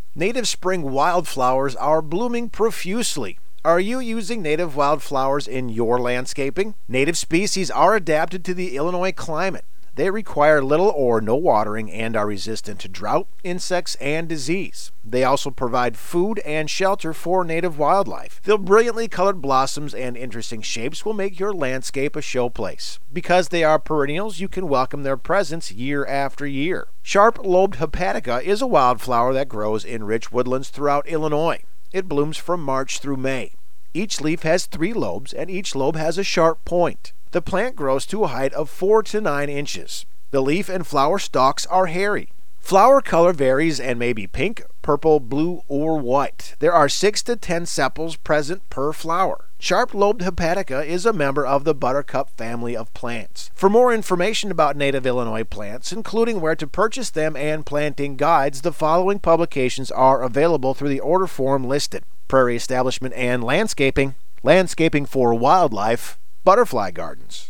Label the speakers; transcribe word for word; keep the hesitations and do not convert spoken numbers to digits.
Speaker 1: Native spring wildflowers are blooming profusely. Are you using native wildflowers in your landscaping? Native species are adapted to the Illinois climate. They require little or no watering and are resistant to drought, insects, and disease. They also provide food and shelter for native wildlife. Their brilliantly colored blossoms and interesting shapes will make your landscape a showplace. Because they are perennials, you can welcome their presence year after year. Sharp-lobed hepatica is a wildflower that grows in rich woodlands throughout Illinois. It blooms from March through May. Each leaf has three lobes, and each lobe has a sharp point. The plant grows to a height of four to nine inches. The leaf and flower stalks are hairy. Flower color varies and may be pink, purple, blue, or white. There are six to ten sepals present per flower. Sharp-lobed hepatica is a member of the buttercup family of plants. For more information about native Illinois plants, including where to purchase them and planting guides, the following publications are available through the order form listed: Prairie Establishment and Landscaping, Landscaping for Wildlife, Butterfly Gardens.